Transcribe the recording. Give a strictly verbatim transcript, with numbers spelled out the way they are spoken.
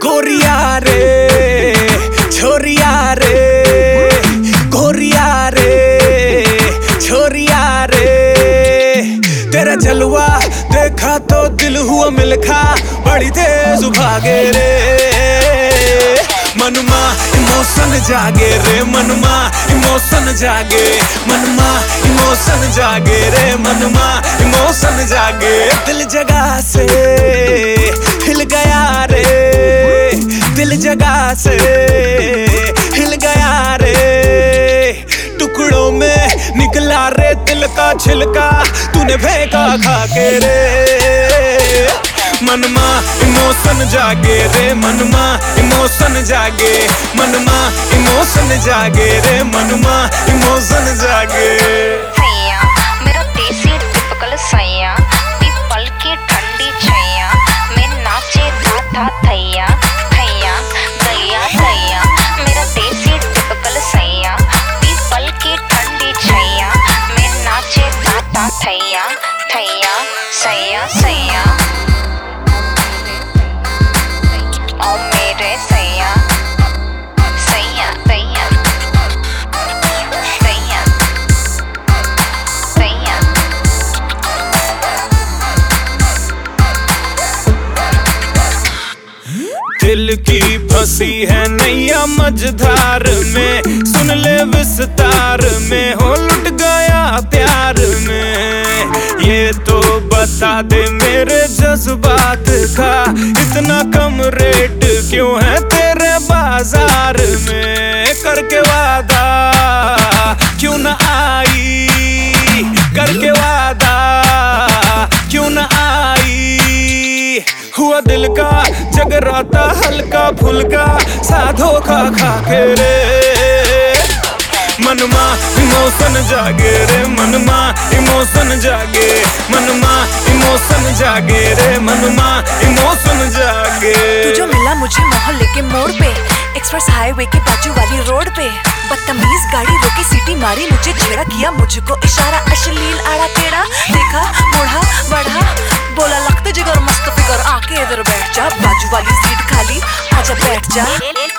गोरिया रे छोरिया रे, गोरिया रे छोरिया रे, तेरा जलवा देखा तो दिल हुआ मिलखा, बड़ी तेज भागे रे मनमा इमोशन जागे रे, मनमा इमोशन जागे, मनमा इमोशन जागे रे, मनमा इमोशन जागे। दिल जगह से हिल गया रे, दिल जगह से हिल गया रे, टुकड़ों में निकला रे दिल का छिलका, तूने फेंका खा के रे मनमा इमोशन जागे रे, मनमा इमोशन जागे, मनमा इमोशन जागे रे, मनमा इमोशन जागे। सैया मेरा देसी टिपिकल सैया, पीपल की ठंडी छैया, मैं नाचे था था थैया थैया दैया दैया, मेरा देसी टिपिकल सैया, पीपल की ठंडी छैया, मैं नाचे था था थैया थैया सैया सैया, ओ मेरे सैया सैया सैया सैया सैया। दिल की फंसी है नैया मझधार में, सुन ले विस्तार में, हो लुट गया प्यार में, ये तो बता दे मेरे जज्बात का इतना कम रेट क्यों है तेरे बाजार में, करके वादा क्यों न आई, करके वादा क्यों न आई, हुआ दिल का जगराता हल्का फुल्का सा धोखा खा के रे मनमा इमोशन जागे रे, मनमा इमोशन जागे, मनमा इमोशन जागे रे, मनमा इमोशन जागे। तू जो मिला मुझे मोहल्ले के मोड़ पे, एक्सप्रेस हाईवे के बाजू वाली रोड पे, बदतमीज गाड़ी रोकी सीटी मारी, मुझे छेड़ा किया मुझको इशारा, अश्लील आड़ा टेढ़ा देखा मुड़ा बढ़ा, बोला लगते जिगर मस्त फिगर, आके इधर बैठ जा, बाजू वाली सीट खाली आजा बैठ जा।